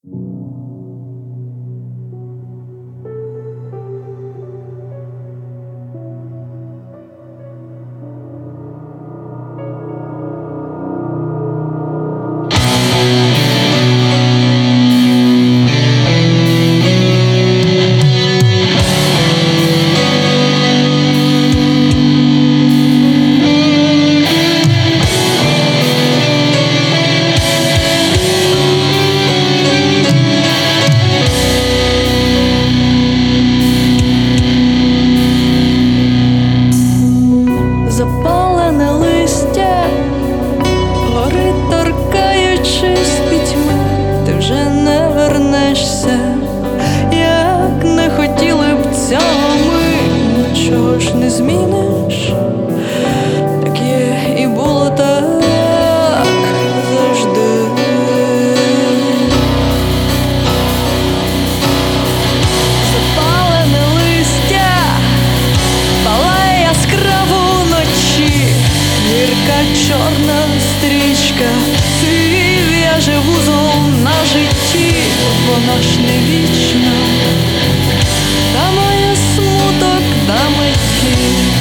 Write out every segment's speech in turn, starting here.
Запалене листя горить, торкаючись пітьми. Ти вже не вернешся, як не хотіли б цього ми. Нічого ж не зміниш, так є і було так завжди. Запалене листя палає яскраво вночі, гірка чорна стрічка свій в'яже вузол на житті. Вона ж не вічна, та має смуток на меті.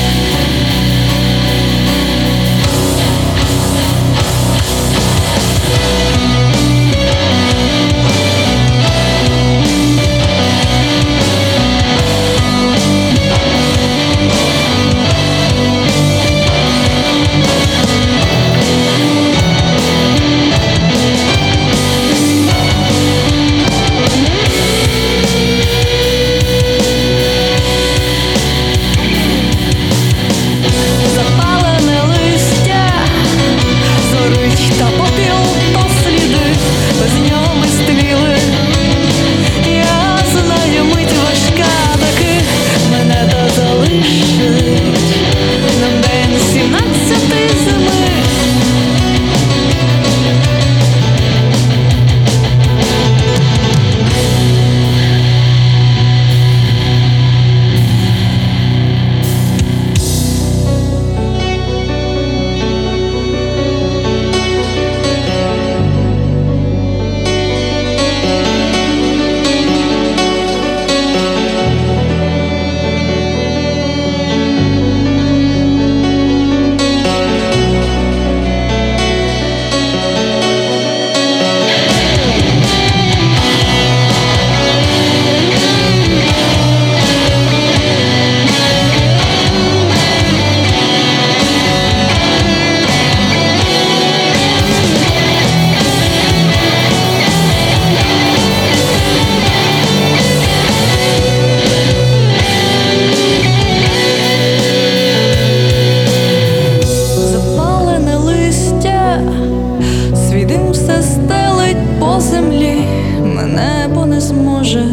Небо не зможе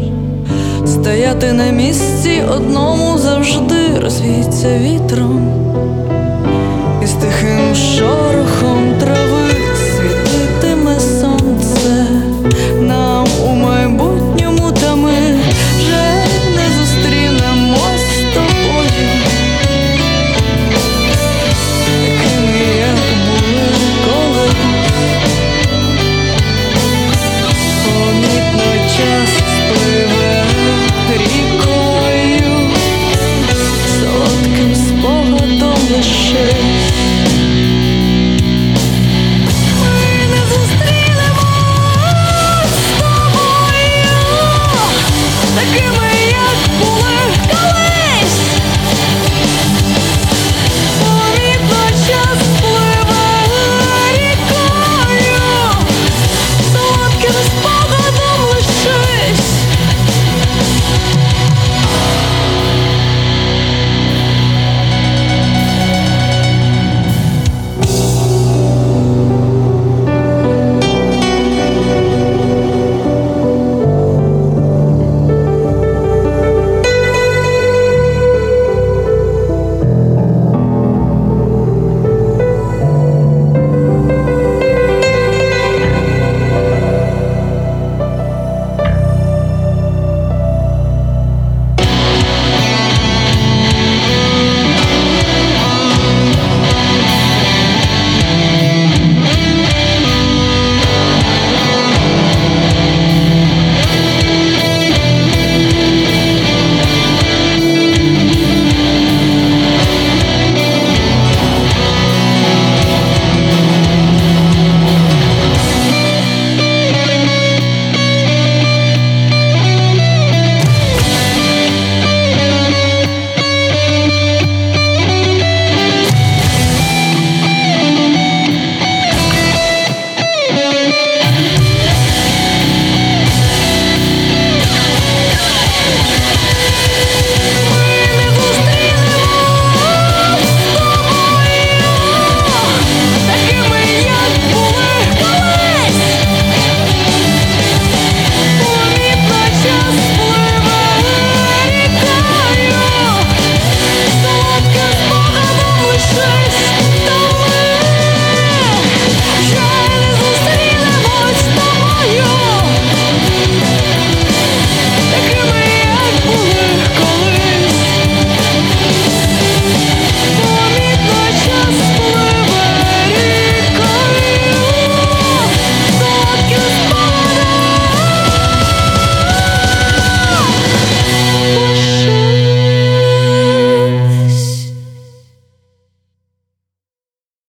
стояти на місці одному завжди, розвіється вітром і з тихим шорохом трави світитиме сонце нам у майбутньому, та ми вже не зустрінемось з тобою такими, як були колись. Помітно час